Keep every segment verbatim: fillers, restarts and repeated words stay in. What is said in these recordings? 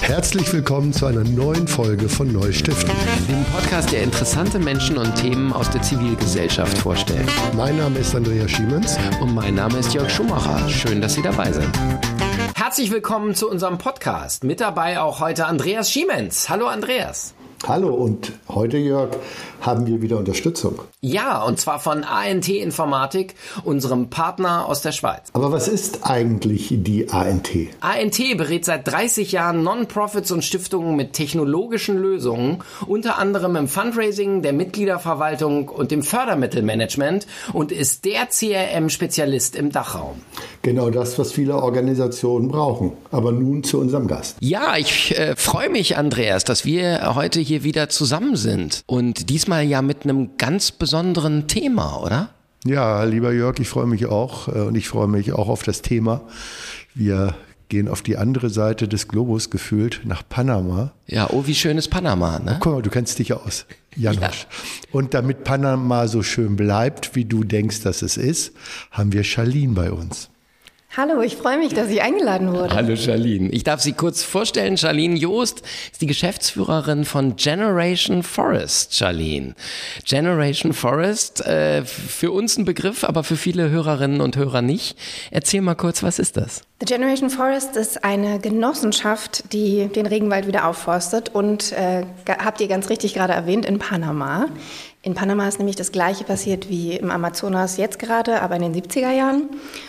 Herzlich willkommen zu einer neuen Folge von Neustiften. Dem Podcast, der interessante Menschen und Themen aus der Zivilgesellschaft vorstellt. Mein Name ist Andreas Schiemens. Und mein Name ist Jörg Schumacher. Schön, dass Sie dabei sind. Herzlich willkommen zu unserem Podcast. Mit dabei auch heute Andreas Schiemens. Hallo Andreas. Hallo, und heute, Jörg, haben wir wieder Unterstützung. Ja, und zwar von A N T Informatik, unserem Partner aus der Schweiz. Aber was ist eigentlich die A N T? A N T berät seit dreißig Jahren Non-Profits und Stiftungen mit technologischen Lösungen, unter anderem im Fundraising, der Mitgliederverwaltung und dem Fördermittelmanagement und ist der C R M-Spezialist im Dachraum. Genau das, was viele Organisationen brauchen. Aber nun zu unserem Gast. Ja, ich äh, freue mich, Andreas, dass wir heute hier wieder zusammen sind. Und diesmal ja mit einem ganz besonderen Thema, oder? Ja, lieber Jörg, ich freue mich auch. Und ich freue mich auch auf das Thema. Wir gehen auf die andere Seite des Globus gefühlt, nach Panama. Ja, oh, wie schön ist Panama, ne? Oh, guck mal, du kennst dich aus, Janosch. Ja. Und damit Panama so schön bleibt, wie du denkst, dass es ist, haben wir Charlene bei uns. Hallo, ich freue mich, dass ich eingeladen wurde. Hallo Charlene. Ich darf Sie kurz vorstellen. Charlene Joost ist die Geschäftsführerin von Generation Forest. Charlene. Generation Forest, äh, für uns ein Begriff, aber für viele Hörerinnen und Hörer nicht. Erzähl mal kurz, was ist das? The Generation Forest ist eine Genossenschaft, die den Regenwald wieder aufforstet und, äh, habt ihr ganz richtig gerade erwähnt, in Panama. In Panama ist nämlich das Gleiche passiert wie im Amazonas jetzt gerade, aber in den siebziger Jahren.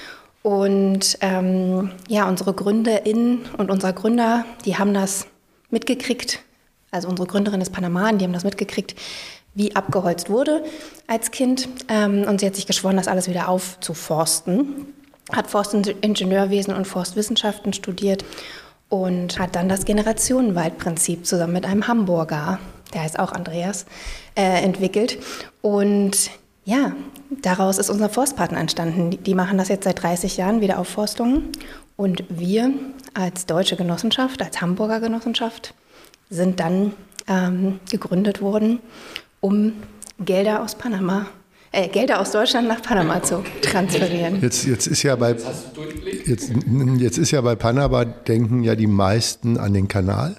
Und ähm, ja, unsere GründerInnen und unser Gründer, die haben das mitgekriegt, also unsere Gründerin ist Panamain, die haben das mitgekriegt, wie abgeholzt wurde als Kind. Ähm, und sie hat sich geschworen, das alles wieder aufzuforsten. Hat Forstingenieurwesen und Forstwissenschaften studiert und hat dann das Generationenwaldprinzip zusammen mit einem Hamburger, der heißt auch Andreas, äh, entwickelt. Und ja, daraus ist unser Forstpartner entstanden. Die machen das jetzt seit dreißig Jahren, Wiederaufforstungen. Und wir als deutsche Genossenschaft, als Hamburger Genossenschaft, sind dann ähm, gegründet worden, um Gelder aus Panama, äh, Gelder aus Deutschland nach Panama zu transferieren. Jetzt, jetzt ist ja bei jetzt, jetzt ist ja bei Panama denken ja die meisten an den Kanal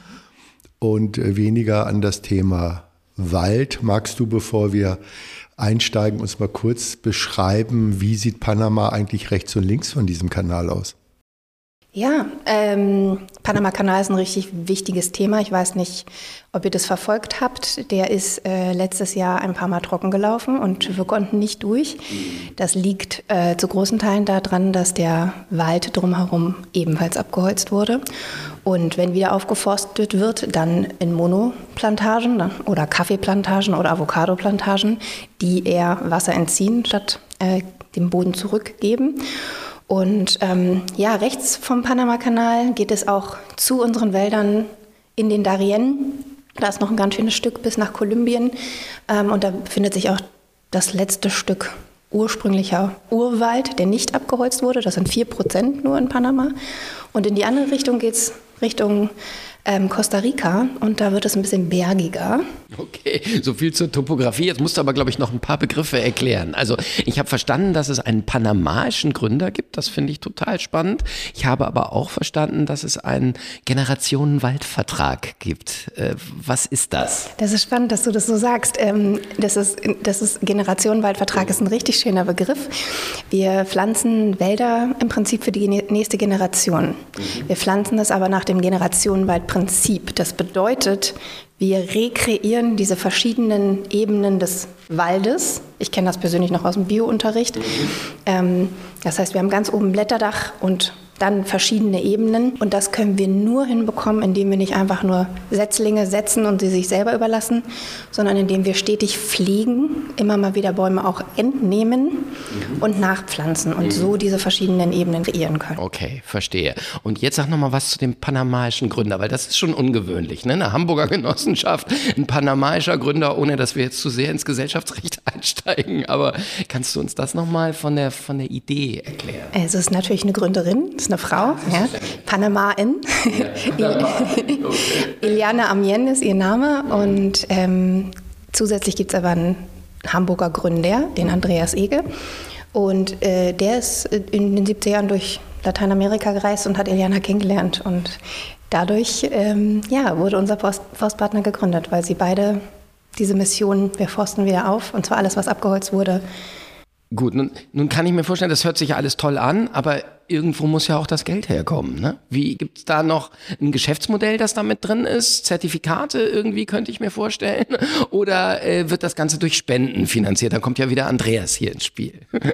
und weniger an das Thema Wald. Magst du, bevor wir einsteigen, uns mal kurz beschreiben, wie sieht Panama eigentlich rechts und links von diesem Kanal aus? Ja, ähm, Panama-Kanal ist ein richtig wichtiges Thema. Ich weiß nicht, ob ihr das verfolgt habt. Der ist äh, letztes Jahr ein paar Mal trocken gelaufen und wir konnten nicht durch. Das liegt äh, zu großen Teilen daran, dass der Wald drumherum ebenfalls abgeholzt wurde. Und wenn wieder aufgeforstet wird, dann in Monoplantagen oder Kaffeeplantagen oder Avocadoplantagen, die eher Wasser entziehen, statt äh, dem Boden zurückgeben. Und ähm, ja, rechts vom Panama-Kanal geht es auch zu unseren Wäldern in den Darien. Da ist noch ein ganz schönes Stück bis nach Kolumbien. Ähm, und da befindet sich auch das letzte Stück ursprünglicher Urwald, der nicht abgeholzt wurde. Das sind vier Prozent nur in Panama. Und in die andere Richtung geht es Richtung ähm, Costa Rica und da wird es ein bisschen bergiger. Okay, so viel zur Topografie. Jetzt musst du aber, glaube ich, noch ein paar Begriffe erklären. Also ich habe verstanden, dass es einen panamaischen Gründer gibt. Das finde ich total spannend. Ich habe aber auch verstanden, dass es einen Generationenwaldvertrag gibt. Äh, was ist das? Das ist spannend, dass du das so sagst. Ähm, das ist, das ist Generationenwaldvertrag ist ein richtig schöner Begriff. Wir pflanzen Wälder im Prinzip für die nächste Generation. Wir pflanzen es aber nach dem Generationenwaldprinzip. Das bedeutet, wir rekreieren diese verschiedenen Ebenen des Waldes. Ich kenne das persönlich noch aus dem Biounterricht. Mhm. Ähm, das heißt, wir haben ganz oben Blätterdach und dann verschiedene Ebenen. Und das können wir nur hinbekommen, indem wir nicht einfach nur Setzlinge setzen und sie sich selber überlassen, sondern indem wir stetig pflegen, immer mal wieder Bäume auch entnehmen mhm. und nachpflanzen und mhm. so diese verschiedenen Ebenen kreieren können. Okay, verstehe. Und jetzt sag noch mal was zu dem panamaischen Gründer, weil das ist schon ungewöhnlich, ne? Eine Hamburger Genossenschaft, ein panamaischer Gründer, ohne dass wir jetzt zu sehr ins Gesellschaftsrecht einsteigen. Aber kannst du uns das noch mal von der, von der Idee erklären? Es ist natürlich eine Gründerin, es ist eine Frau, ja, Panamain. Ja. Iliana Amien ist ihr Name und ähm, zusätzlich gibt es aber einen Hamburger Gründer, den Andreas Ege. Und äh, der ist in den siebziger Jahren durch Lateinamerika gereist und hat Iliana kennengelernt. Und dadurch ähm, ja, wurde unser Forst, Forstpartner gegründet, weil sie beide diese Mission, wir forsten wieder auf, und zwar alles, was abgeholzt wurde. Gut, nun, nun kann ich mir vorstellen, das hört sich ja alles toll an, aber irgendwo muss ja auch das Geld herkommen, ne? Wie, gibt's da noch ein Geschäftsmodell, das da mit drin ist? Zertifikate irgendwie, könnte ich mir vorstellen? Oder äh, wird das Ganze durch Spenden finanziert? Dann kommt ja wieder Andreas hier ins Spiel.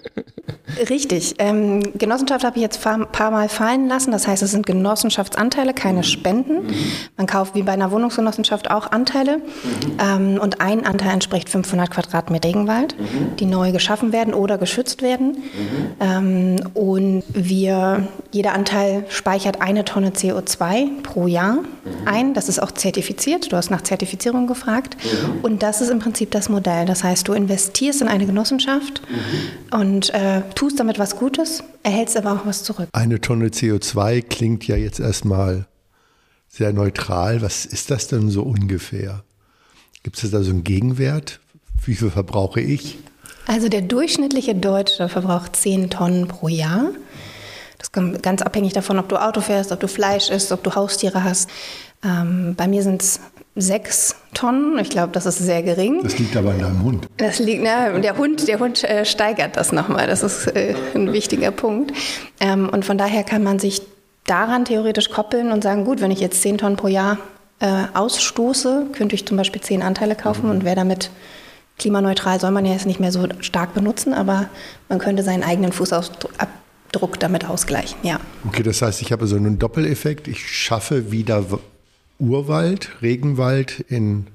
Richtig. Ähm, Genossenschaft habe ich jetzt ein paar Mal fallen lassen. Das heißt, es sind Genossenschaftsanteile, keine Spenden. Man kauft wie bei einer Wohnungsgenossenschaft auch Anteile. Ähm, und ein Anteil entspricht fünfhundert Quadratmeter Regenwald, die neu geschaffen werden oder geschützt werden. Ähm, und wir Wir, jeder Anteil speichert eine Tonne C O zwei pro Jahr ein. Das ist auch zertifiziert. Du hast nach Zertifizierung gefragt. Und das ist im Prinzip das Modell. Das heißt, du investierst in eine Genossenschaft und äh, tust damit was Gutes, erhältst aber auch was zurück. Eine Tonne C O zwei klingt ja jetzt erstmal sehr neutral. Was ist das denn so ungefähr? Gibt es da so einen Gegenwert? Wie viel verbrauche ich? Also der durchschnittliche Deutsche verbraucht zehn Tonnen pro Jahr. Das ist ganz abhängig davon, ob du Auto fährst, ob du Fleisch isst, ob du Haustiere hast. Ähm, bei mir sind es sechs Tonnen. Ich glaube, das ist sehr gering. Das liegt aber an deinem Hund. Das liegt, na, der Hund, der Hund äh, steigert das nochmal. Das ist äh, ein wichtiger Punkt. Ähm, und von daher kann man sich daran theoretisch koppeln und sagen, gut, wenn ich jetzt zehn Tonnen pro Jahr äh, ausstoße, könnte ich zum Beispiel zehn Anteile kaufen und wäre damit klimaneutral. Soll man ja jetzt nicht mehr so stark benutzen, aber man könnte seinen eigenen Fußabdruck Druck damit ausgleichen, ja. Okay, das heißt, ich habe so einen Doppeleffekt. Ich schaffe wieder Urwald, Regenwald in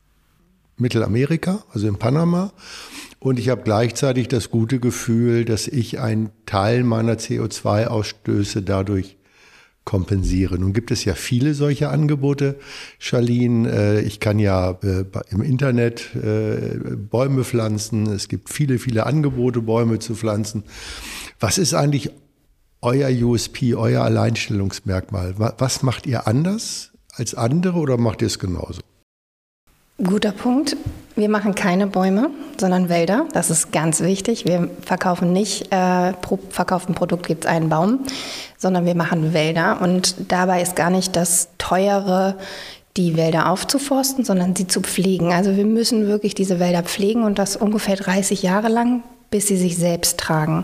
Mittelamerika, also in Panama. Und ich habe gleichzeitig das gute Gefühl, dass ich einen Teil meiner C O zwei Ausstöße dadurch kompensiere. Nun gibt es ja viele solche Angebote, Charlene. Ich kann ja im Internet Bäume pflanzen. Es gibt viele, viele Angebote, Bäume zu pflanzen. Was ist eigentlich euer U S P, euer Alleinstellungsmerkmal? Was macht ihr anders als andere oder macht ihr es genauso? Guter Punkt. Wir machen keine Bäume, sondern Wälder. Das ist ganz wichtig. Wir verkaufen nicht, äh, pro verkauften Produkt gibt es einen Baum, sondern wir machen Wälder. Und dabei ist gar nicht das Teure, die Wälder aufzuforsten, sondern sie zu pflegen. Also wir müssen wirklich diese Wälder pflegen und das ungefähr dreißig Jahre lang, bis sie sich selbst tragen.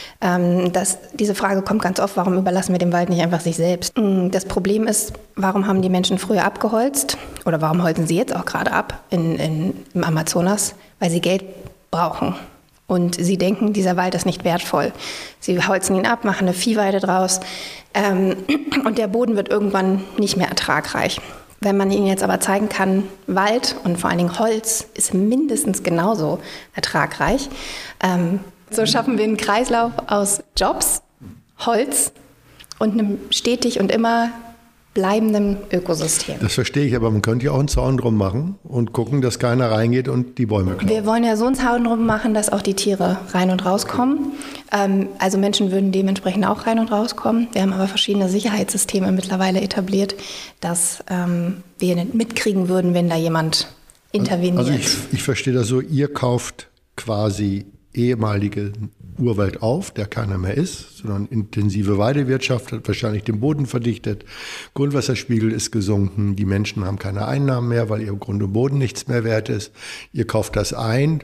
Ähm, das, diese Frage kommt ganz oft, warum überlassen wir dem Wald nicht einfach sich selbst? Das Problem ist, warum haben die Menschen früher abgeholzt oder warum holzen sie jetzt auch gerade ab in, in, im Amazonas? Weil sie Geld brauchen und sie denken, dieser Wald ist nicht wertvoll. Sie holzen ihn ab, machen eine Viehweide draus ähm, und der Boden wird irgendwann nicht mehr ertragreich. Wenn man ihnen jetzt aber zeigen kann, Wald und vor allen Dingen Holz ist mindestens genauso ertragreich, ähm, so schaffen wir einen Kreislauf aus Jobs, Holz und einem stetig und immer bleibenden Ökosystem. Das verstehe ich, aber man könnte ja auch einen Zaun drum machen und gucken, dass keiner reingeht und die Bäume klaut. Wir wollen ja so einen Zaun drum machen, dass auch die Tiere rein und rauskommen. Ähm, also Menschen würden dementsprechend auch rein und rauskommen. Wir haben aber verschiedene Sicherheitssysteme mittlerweile etabliert, dass ähm, wir mitkriegen würden, wenn da jemand interveniert. Also ich, ich verstehe das so, ihr kauft quasi ehemalige Urwald auf, der keiner mehr ist, sondern intensive Weidewirtschaft hat wahrscheinlich den Boden verdichtet, Grundwasserspiegel ist gesunken, die Menschen haben keine Einnahmen mehr, weil ihr Grund und Boden nichts mehr wert ist. Ihr kauft das ein,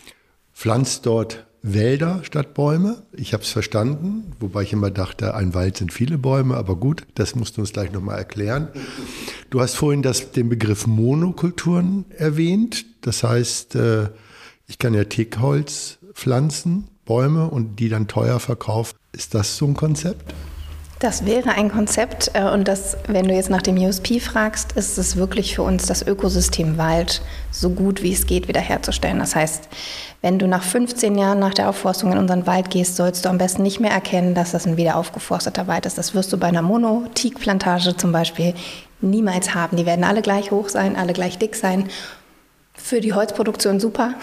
pflanzt dort Wälder statt Bäume. Ich habe es verstanden, wobei ich immer dachte, ein Wald sind viele Bäume, aber gut, das musst du uns gleich nochmal erklären. Du hast vorhin das, den Begriff Monokulturen erwähnt, das heißt, ich kann ja Teakholz pflanzen, Bäume und die dann teuer verkaufen. Ist das so ein Konzept? Das wäre ein Konzept und das, wenn du jetzt nach dem U S P fragst, ist es wirklich für uns das Ökosystem Wald so gut wie es geht wiederherzustellen. Das heißt, wenn du nach fünfzehn Jahren nach der Aufforstung in unseren Wald gehst, sollst du am besten nicht mehr erkennen, dass das ein wieder aufgeforsteter Wald ist. Das wirst du bei einer Mono-Teak-Plantage zum Beispiel niemals haben. Die werden alle gleich hoch sein, alle gleich dick sein. Für die Holzproduktion super,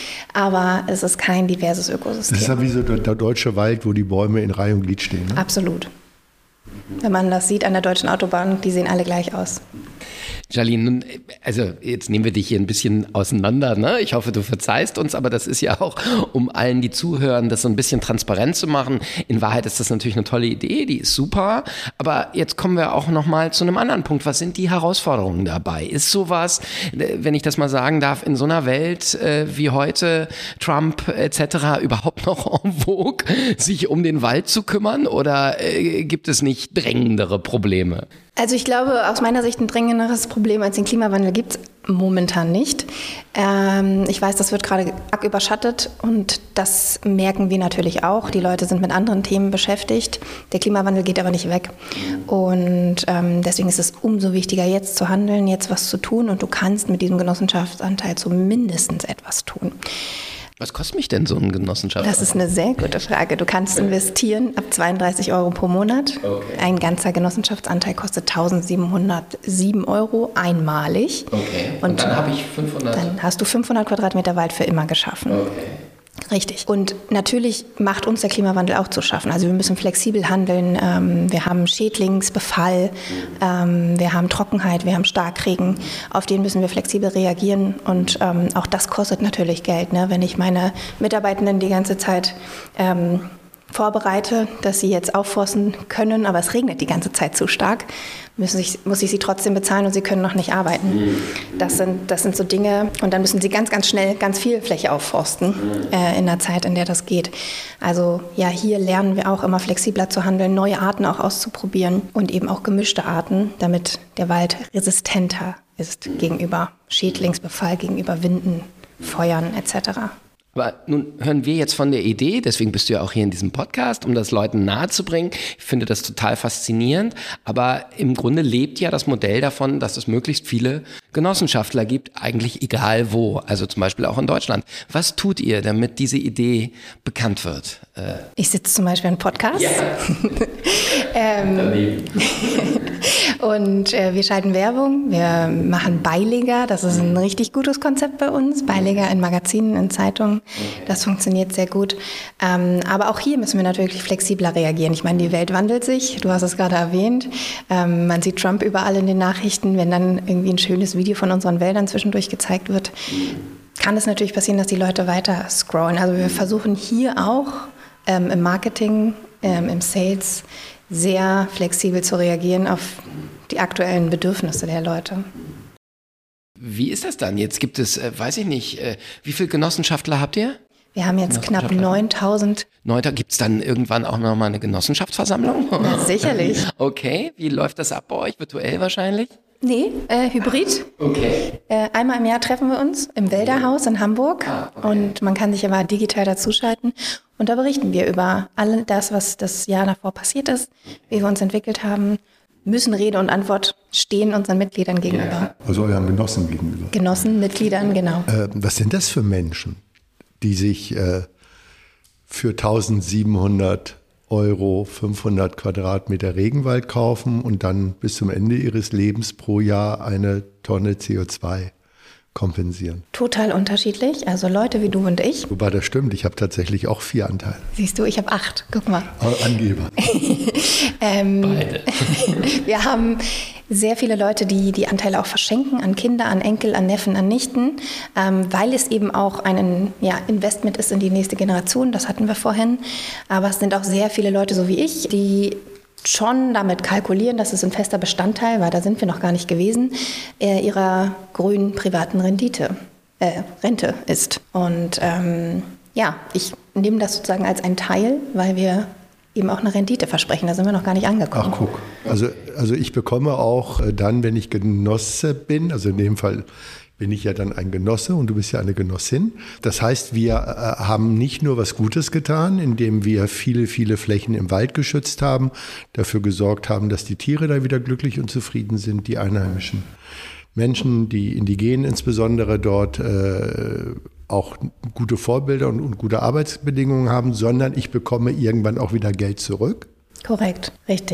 aber es ist kein diverses Ökosystem. Das ist ja wie so der, der deutsche Wald, wo die Bäume in Reihe und Glied stehen. Ne? Absolut. Wenn man das sieht an der deutschen Autobahn, die sehen alle gleich aus. Charlene, nun, also jetzt nehmen wir dich hier ein bisschen auseinander, ne? Ich hoffe, du verzeihst uns, aber das ist ja auch, um allen, die zuhören, das so ein bisschen transparent zu machen. In Wahrheit ist das natürlich eine tolle Idee, die ist super, aber jetzt kommen wir auch nochmal zu einem anderen Punkt. Was sind die Herausforderungen dabei? Ist sowas, wenn ich das mal sagen darf, in so einer Welt äh, wie heute, Trump et cetera, überhaupt noch en vogue, sich um den Wald zu kümmern, oder äh, gibt es nicht drängendere Probleme? Also ich glaube, aus meiner Sicht ein drängenderes Problem als den Klimawandel gibt es momentan nicht. Ähm, ich weiß, das wird gerade arg überschattet und das merken wir natürlich auch. Die Leute sind mit anderen Themen beschäftigt. Der Klimawandel geht aber nicht weg. Und ähm, deswegen ist es umso wichtiger, jetzt zu handeln, jetzt was zu tun. Und du kannst mit diesem Genossenschaftsanteil zumindest etwas tun. Was kostet mich denn so ein Genossenschaftsanteil? Das ist eine sehr gute Frage. Du kannst investieren ab zweiunddreißig Euro pro Monat. Okay. Ein ganzer Genossenschaftsanteil kostet eintausendsiebenhundertsieben Euro einmalig. Okay. Und, Und dann habe ich fünfhundert. Dann hast du fünfhundert Quadratmeter Wald für immer geschaffen. Okay. Richtig. Und natürlich macht uns der Klimawandel auch zu schaffen. Also wir müssen flexibel handeln. Ähm, wir haben Schädlingsbefall, ähm, wir haben Trockenheit, wir haben Starkregen. Auf den müssen wir flexibel reagieren. Und ähm, auch das kostet natürlich Geld, ne? Wenn ich meine Mitarbeitenden die ganze Zeit ähm, vorbereite, dass sie jetzt aufforsten können, aber es regnet die ganze Zeit zu stark, müssen ich, muss ich sie trotzdem bezahlen und sie können noch nicht arbeiten. Das sind, das sind so Dinge, und dann müssen sie ganz, ganz schnell ganz viel Fläche aufforsten äh, in der Zeit, in der das geht. Also ja, hier lernen wir auch immer flexibler zu handeln, neue Arten auch auszuprobieren und eben auch gemischte Arten, damit der Wald resistenter ist gegenüber Schädlingsbefall, gegenüber Winden, Feuern et cetera. Aber nun hören wir jetzt von der Idee, deswegen bist du ja auch hier in diesem Podcast, um das Leuten nahezubringen. Ich finde das total faszinierend, aber im Grunde lebt ja das Modell davon, dass es möglichst viele Genossenschaftler gibt, eigentlich egal wo, also zum Beispiel auch in Deutschland. Was tut ihr, damit diese Idee bekannt wird? Äh ich sitze zum Beispiel im Podcast. Ja. ähm, und äh, wir schalten Werbung, wir machen Beileger, das ist ein richtig gutes Konzept bei uns, Beileger in Magazinen, in Zeitungen. Das funktioniert sehr gut. Ähm, aber auch hier müssen wir natürlich flexibler reagieren. Ich meine, die Welt wandelt sich. Du hast es gerade erwähnt. Ähm, man sieht Trump überall in den Nachrichten. Wenn dann irgendwie ein schönes Video von unseren Wäldern zwischendurch gezeigt wird, kann es natürlich passieren, dass die Leute weiter scrollen. Also wir versuchen hier auch ähm, im Marketing, ähm, im Sales sehr flexibel zu reagieren auf die aktuellen Bedürfnisse der Leute. Wie ist das dann? Jetzt gibt es, äh, weiß ich nicht, äh, wie viele Genossenschaftler habt ihr? Wir haben jetzt knapp neuntausend. Gibt es dann irgendwann auch nochmal eine Genossenschaftsversammlung? Ja, sicherlich. Okay, wie läuft das ab bei euch? Virtuell wahrscheinlich? Nee, äh, hybrid. Okay. Äh, einmal im Jahr treffen wir uns im Wälderhaus in Hamburg. Ah, okay. Und man kann sich aber digital dazuschalten. Und da berichten wir über all das, was das Jahr davor passiert ist, wie wir uns entwickelt haben. Müssen Rede und Antwort stehen unseren Mitgliedern gegenüber. Ja. Also euren Genossen gegenüber. Genossen, Mitgliedern, genau. Äh, was sind das für Menschen, die sich äh, für eintausendsiebenhundert Euro fünfhundert Quadratmeter Regenwald kaufen und dann bis zum Ende ihres Lebens pro Jahr eine Tonne C O zwei kompensieren? Total unterschiedlich. Also Leute wie du und ich. Wobei das stimmt, ich habe tatsächlich auch vier Anteile. Siehst du, ich habe acht. Guck mal. Angeber. ähm, Beide. Wir haben sehr viele Leute, die die Anteile auch verschenken an Kinder, an Enkel, an Neffen, an Nichten, ähm, weil es eben auch ein ja, Investment ist in die nächste Generation. Das hatten wir vorhin. Aber es sind auch sehr viele Leute, so wie ich, die schon damit kalkulieren, dass es ein fester Bestandteil, weil da sind wir noch gar nicht gewesen, äh, ihrer grünen privaten Rendite, äh, Rente ist. Und ähm, ja, ich nehme das sozusagen als ein Teil, weil wir eben auch eine Rendite versprechen. Da sind wir noch gar nicht angekommen. Ach, guck. Also, also ich bekomme auch dann, wenn ich Genosse bin, also in dem Fall bin ich ja dann ein Genosse und du bist ja eine Genossin. Das heißt, wir äh, haben nicht nur was Gutes getan, indem wir viele, viele Flächen im Wald geschützt haben, dafür gesorgt haben, dass die Tiere da wieder glücklich und zufrieden sind, die einheimischen Menschen, die Indigenen insbesondere dort äh, auch gute Vorbilder und, und gute Arbeitsbedingungen haben, sondern ich bekomme irgendwann auch wieder Geld zurück. Korrekt, richtig.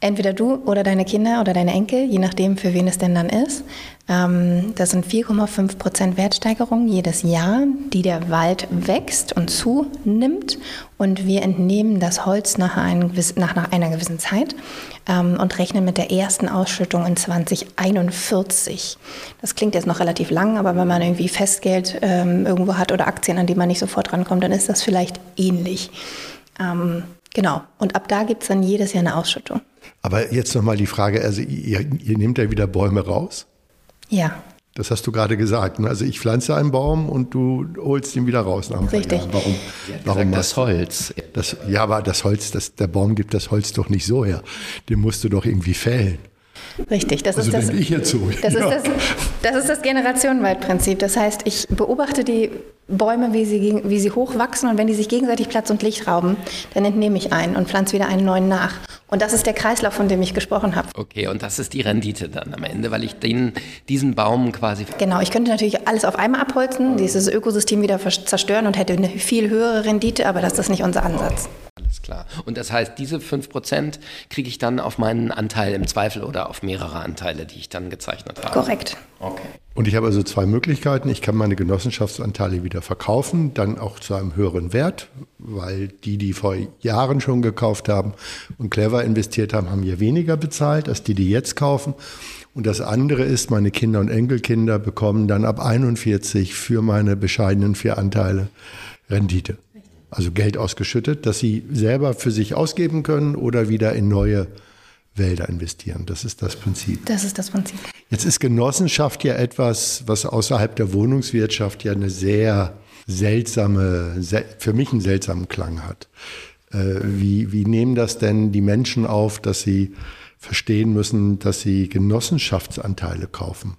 Entweder du oder deine Kinder oder deine Enkel, je nachdem, für wen es denn dann ist. Ähm, das sind vier Komma fünf Prozent Wertsteigerung jedes Jahr, die der Wald wächst und zunimmt. Und wir entnehmen das Holz nach, ein, nach, nach einer gewissen Zeit ähm, und rechnen mit der ersten Ausschüttung in zwanzig einundvierzig. Das klingt jetzt noch relativ lang, aber wenn man irgendwie Festgeld ähm, irgendwo hat oder Aktien, an die man nicht sofort rankommt, dann ist das vielleicht ähnlich. Ähm, genau. Und ab da gibt es dann jedes Jahr eine Ausschüttung. Aber jetzt nochmal die Frage, also ihr, ihr nehmt ja wieder Bäume raus? Ja. Das hast du gerade gesagt. Ne? Also ich pflanze einen Baum und du holst ihn wieder raus nach ein paar Richtig. Jahren. Warum? Warum das Holz? Das, ja, aber das Holz, das, der Baum gibt das Holz doch nicht so her. Den musst du doch irgendwie fällen. Richtig, das Also ist das. denke ich jetzt so. Das, ja. ist das, das ist das Generationenwaldprinzip. Das heißt, ich beobachte die Bäume, wie sie, wie sie hochwachsen, und wenn die sich gegenseitig Platz und Licht rauben, dann entnehme ich einen und pflanze wieder einen neuen nach. Und das ist der Kreislauf, von dem ich gesprochen habe. Okay, und das ist die Rendite dann am Ende, weil ich den, diesen Baum quasi... Genau, ich könnte natürlich alles auf einmal abholzen, dieses Ökosystem wieder zerstören und hätte eine viel höhere Rendite, aber das ist nicht unser Ansatz. Alles klar. Und das heißt, diese fünf Prozent kriege ich dann auf meinen Anteil im Zweifel oder auf mehrere Anteile, die ich dann gezeichnet habe? Korrekt. Okay. Und ich habe also zwei Möglichkeiten. Ich kann meine Genossenschaftsanteile wieder verkaufen, dann auch zu einem höheren Wert, weil die, die vor Jahren schon gekauft haben und clever investiert haben, haben hier weniger bezahlt als die, die jetzt kaufen. Und das andere ist, meine Kinder und Enkelkinder bekommen dann ab einundvierzig für meine bescheidenen vier Anteile Rendite. Also Geld ausgeschüttet, das sie selber für sich ausgeben können oder wieder in neue Wälder investieren. Das ist das Prinzip. Das ist das Prinzip. Jetzt ist Genossenschaft ja etwas, was außerhalb der Wohnungswirtschaft ja eine sehr seltsame, für mich einen seltsamen Klang hat. Wie, wie nehmen das denn die Menschen auf, dass sie verstehen müssen, dass sie Genossenschaftsanteile kaufen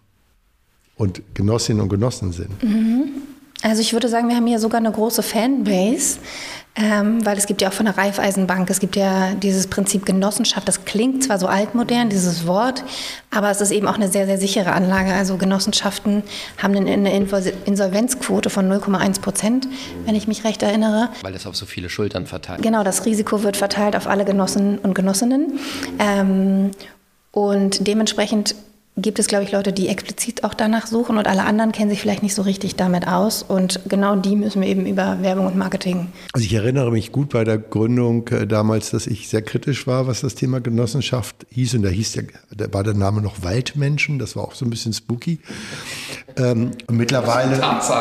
und Genossinnen und Genossen sind? Mhm. Also ich würde sagen, wir haben hier sogar eine große Fanbase, ähm, weil es gibt ja auch von der Raiffeisenbank, es gibt ja dieses Prinzip Genossenschaft, das klingt zwar so altmodern, dieses Wort, aber es ist eben auch eine sehr, sehr sichere Anlage. Also Genossenschaften haben eine Insolvenzquote von null Komma eins Prozent, wenn ich mich recht erinnere. Weil das auf so viele Schultern verteilt. Genau, das Risiko wird verteilt auf alle Genossen und Genossinnen. Ähm, und dementsprechend gibt es, glaube ich, Leute, die explizit auch danach suchen, und alle anderen kennen sich vielleicht nicht so richtig damit aus, und genau die müssen wir eben über Werbung und Marketing. Also ich erinnere mich gut bei der Gründung äh, damals, dass ich sehr kritisch war, was das Thema Genossenschaft hieß, und da hieß ja, da war der Name noch Waldmenschen, das war auch so ein bisschen spooky. Ähm, und mittlerweile,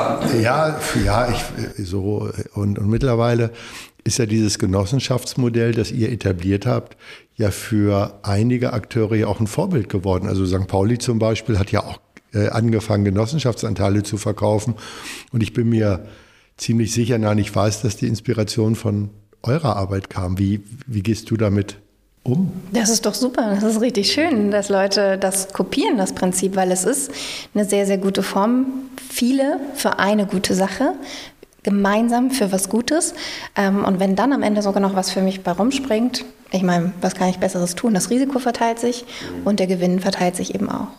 ja, ja, ich, so und, und mittlerweile ist ja dieses Genossenschaftsmodell, das ihr etabliert habt, ja für einige Akteure ja auch ein Vorbild geworden. Also Sankt Pauli zum Beispiel hat ja auch äh, angefangen, Genossenschaftsanteile zu verkaufen. Und ich bin mir ziemlich sicher, nein, ich weiß, dass die Inspiration von eurer Arbeit kam. Wie, wie gehst du damit um? Das ist doch super. Das ist richtig schön, dass Leute das kopieren, das Prinzip, weil es ist eine sehr, sehr gute Form. Viele für eine gute Sache, gemeinsam für was Gutes. Und wenn dann am Ende sogar noch was für mich bei rumspringt, ich meine, was kann ich Besseres tun? Das Risiko verteilt sich und der Gewinn verteilt sich eben auch.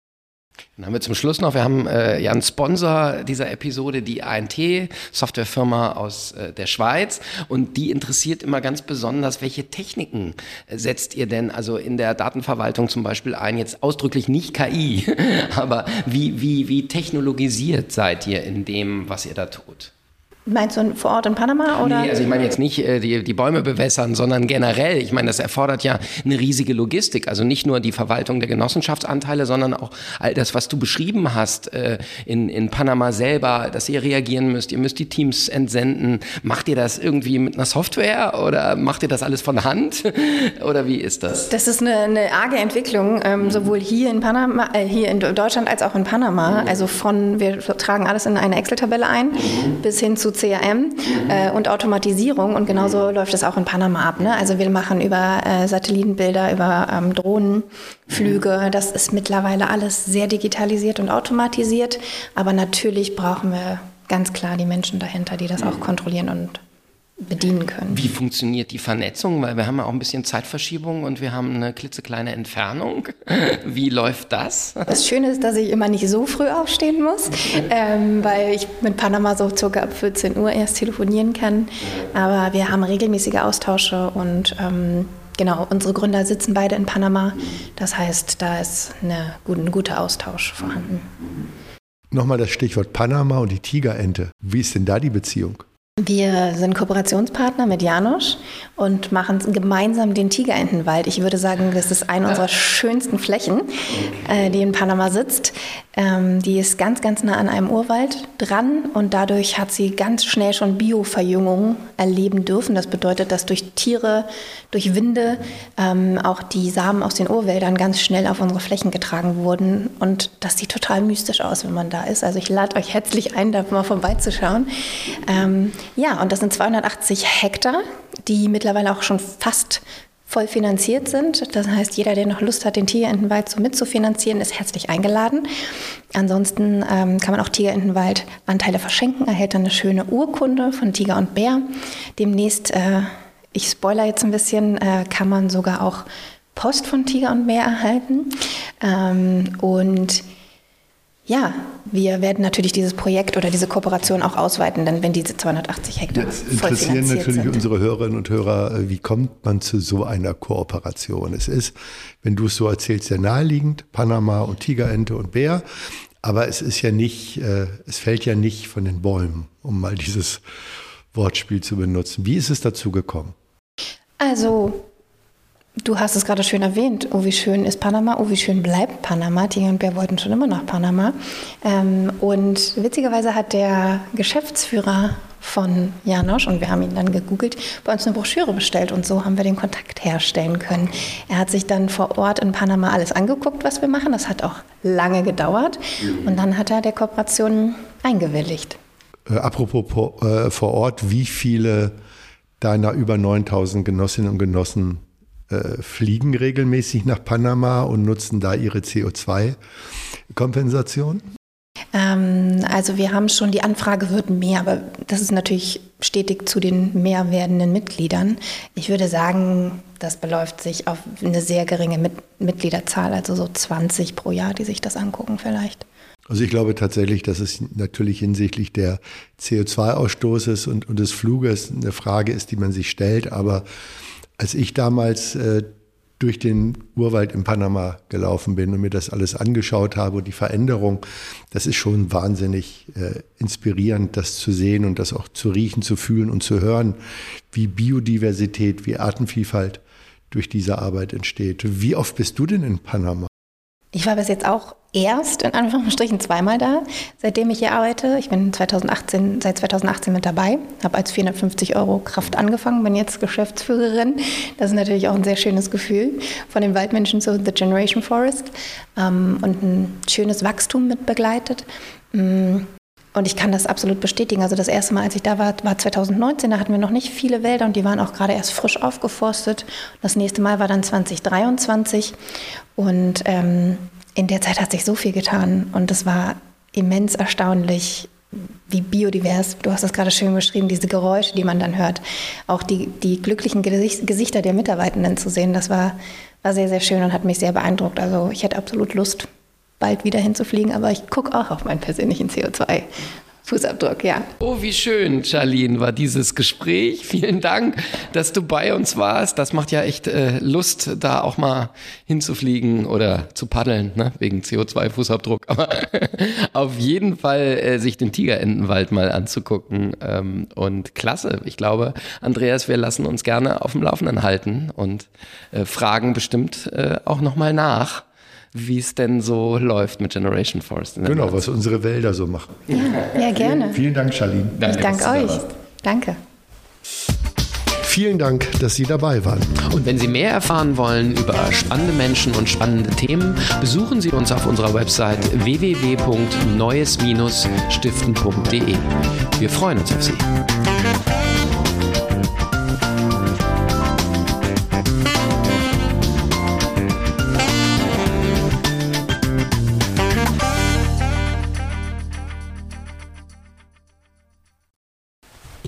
Dann haben wir zum Schluss noch, wir haben äh, ja einen Sponsor dieser Episode, die A N T, Softwarefirma aus äh, der Schweiz, und die interessiert immer ganz besonders, welche Techniken äh, setzt ihr denn also in der Datenverwaltung zum Beispiel ein, jetzt ausdrücklich nicht K I, aber wie, wie, wie technologisiert seid ihr in dem, was ihr da tut? Meinst du vor Ort in Panama? Oder? Nee, also ich meine jetzt nicht äh, die, die Bäume bewässern, sondern generell. Ich meine, das erfordert ja eine riesige Logistik. Also nicht nur die Verwaltung der Genossenschaftsanteile, sondern auch all das, was du beschrieben hast äh, in, in Panama selber, dass ihr reagieren müsst. Ihr müsst die Teams entsenden. Macht ihr das irgendwie mit einer Software oder macht ihr das alles von Hand? Oder wie ist das? Das ist eine, eine arge Entwicklung, ähm, sowohl hier in Panama, äh, hier in Deutschland als auch in Panama. Also von, wir tragen alles in eine Excel-Tabelle ein, bis hin zu C R M äh, und Automatisierung, und genauso läuft es auch in Panama ab. Ne? Also wir machen über äh, Satellitenbilder, über ähm, Drohnenflüge, das ist mittlerweile alles sehr digitalisiert und automatisiert, aber natürlich brauchen wir ganz klar die Menschen dahinter, die das auch kontrollieren und bedienen können. Wie funktioniert die Vernetzung? Weil wir haben ja auch ein bisschen Zeitverschiebung und wir haben eine klitzekleine Entfernung. Wie läuft das? Das Schöne ist, dass ich immer nicht so früh aufstehen muss, ähm, weil ich mit Panama so circa ab vierzehn Uhr erst telefonieren kann. Aber wir haben regelmäßige Austausche und ähm, genau, unsere Gründer sitzen beide in Panama. Das heißt, da ist eine, ein guter Austausch vorhanden. Nochmal das Stichwort Panama und die Tigerente. Wie ist denn da die Beziehung? Wir sind Kooperationspartner mit Janosch und machen gemeinsam den Tigerentenwald. Ich würde sagen, das ist eine unserer schönsten Flächen, äh, die in Panama sitzt. Ähm, die ist ganz, ganz nah an einem Urwald dran und dadurch hat sie ganz schnell schon Bioverjüngung erleben dürfen. Das bedeutet, dass durch Tiere, durch Winde ähm, auch die Samen aus den Urwäldern ganz schnell auf unsere Flächen getragen wurden. Und das sieht total mystisch aus, wenn man da ist. Also ich lade euch herzlich ein, da mal vorbeizuschauen. Ähm, Ja, und das sind zweihundertachtzig Hektar, die mittlerweile auch schon fast voll finanziert sind. Das heißt, jeder, der noch Lust hat, den Tigerentenwald so mitzufinanzieren, ist herzlich eingeladen. Ansonsten ähm, kann man auch Tigerentenwald Anteile verschenken, erhält dann eine schöne Urkunde von Tiger und Bär. Demnächst, äh, ich spoiler jetzt ein bisschen, äh, kann man sogar auch Post von Tiger und Bär erhalten. Ähm, und Ja, wir werden natürlich dieses Projekt oder diese Kooperation auch ausweiten, denn wenn diese zweihundertachtzig Hektar Jetzt voll interessieren finanziert natürlich sind. unsere Hörerinnen und Hörer, wie kommt man zu so einer Kooperation? Es ist, wenn du es so erzählst, sehr naheliegend, Panama und Tigerente und Bär, aber es ist ja nicht, äh, es fällt ja nicht von den Bäumen, um mal dieses Wortspiel zu benutzen. Wie ist es dazu gekommen? Also, du hast es gerade schön erwähnt, oh wie schön ist Panama, oh wie schön bleibt Panama. Tiger und Bär wollten schon immer nach Panama. Ähm, und witzigerweise hat der Geschäftsführer von Janosch, und wir haben ihn dann gegoogelt, bei uns eine Broschüre bestellt und so haben wir den Kontakt herstellen können. Er hat sich dann vor Ort in Panama alles angeguckt, was wir machen. Das hat auch lange gedauert und dann hat er der Kooperation eingewilligt. Äh, apropos äh, vor Ort, wie viele deiner über neuntausend Genossinnen und Genossen fliegen regelmäßig nach Panama und nutzen da ihre C O zwei Kompensation? Ähm, also wir haben schon, die Anfrage wird mehr, aber das ist natürlich stetig zu den mehr werdenden Mitgliedern. Ich würde sagen, das beläuft sich auf eine sehr geringe Mit- Mitgliederzahl, also so zwanzig pro Jahr, die sich das angucken vielleicht. Also ich glaube tatsächlich, dass es natürlich hinsichtlich der C O zwei Ausstoßes und, und des Fluges eine Frage ist, die man sich stellt, aber als ich damals äh, durch den Urwald in Panama gelaufen bin und mir das alles angeschaut habe und die Veränderung, das ist schon wahnsinnig äh, inspirierend, das zu sehen und das auch zu riechen, zu fühlen und zu hören, wie Biodiversität, wie Artenvielfalt durch diese Arbeit entsteht. Wie oft bist du denn in Panama? Ich war bis jetzt auch erst in Anführungsstrichen zweimal da, seitdem ich hier arbeite. Ich bin zweitausendachtzehn, seit zweitausendachtzehn mit dabei, habe als vierhundertfünfzig Euro Kraft angefangen, bin jetzt Geschäftsführerin. Das ist natürlich auch ein sehr schönes Gefühl, von den Waldmenschen zu The Generation Forest ähm, und ein schönes Wachstum mit begleitet. Und ich kann das absolut bestätigen. Also das erste Mal, als ich da war, war zweitausendneunzehn, da hatten wir noch nicht viele Wälder und die waren auch gerade erst frisch aufgeforstet. Das nächste Mal war dann zweitausenddreiundzwanzig und ähm, in der Zeit hat sich so viel getan und es war immens erstaunlich, wie biodivers, du hast das gerade schön beschrieben, diese Geräusche, die man dann hört, auch die, die glücklichen Gesicht, Gesichter der Mitarbeitenden zu sehen, das war, war sehr, sehr schön und hat mich sehr beeindruckt. Also ich hätte absolut Lust, bald wieder hinzufliegen, aber ich gucke auch auf meinen persönlichen C O zwei Fußabdruck, ja. Oh, wie schön, Charlene, war dieses Gespräch. Vielen Dank, dass du bei uns warst. Das macht ja echt äh, Lust, da auch mal hinzufliegen oder zu paddeln, ne? Wegen C O zwei Fußabdruck. Aber auf jeden Fall äh, sich den Tigerentenwald mal anzugucken. Ähm, und klasse. Ich glaube, Andreas, wir lassen uns gerne auf dem Laufenden halten und äh, fragen bestimmt äh, auch nochmal nach, wie es denn so läuft mit Generation Forest. Genau, was unsere Wälder so machen. Ja, ja gerne. Vielen Dank, Charlene. Ich danke euch. Danke. Vielen Dank, dass Sie dabei waren. Und wenn Sie mehr erfahren wollen über spannende Menschen und spannende Themen, besuchen Sie uns auf unserer Website w w w punkt neues Bindestrich stiften punkt d e. Wir freuen uns auf Sie.